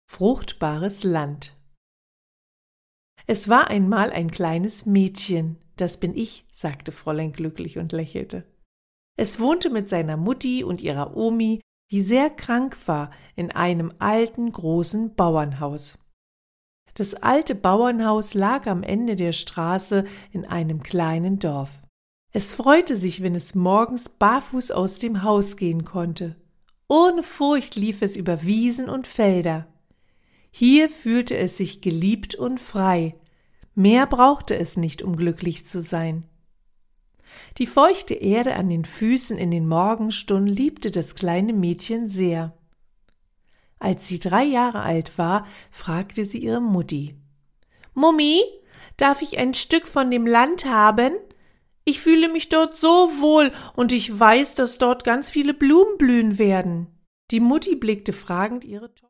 Fruchtbares Land. Es war einmal ein kleines Mädchen, das bin ich, sagte Fräulein glücklich und lächelte. Es wohnte mit seiner Mutti und ihrer Omi, die sehr krank war, in einem alten, großen Bauernhaus. Das alte Bauernhaus lag am Ende der Straße in einem kleinen Dorf. Es freute sich, wenn es morgens barfuß aus dem Haus gehen konnte. Ohne Furcht lief es über Wiesen und Felder. Hier fühlte es sich geliebt und frei. Mehr brauchte es nicht, um glücklich zu sein. Die feuchte Erde an den Füßen in den Morgenstunden liebte das kleine Mädchen sehr. Als sie 3 Jahre alt war, fragte sie ihre Mutti: »Mummi, darf ich ein Stück von dem Land haben? Ich fühle mich dort so wohl und ich weiß, dass dort ganz viele Blumen blühen werden.« Die Mutti blickte fragend ihre Tochter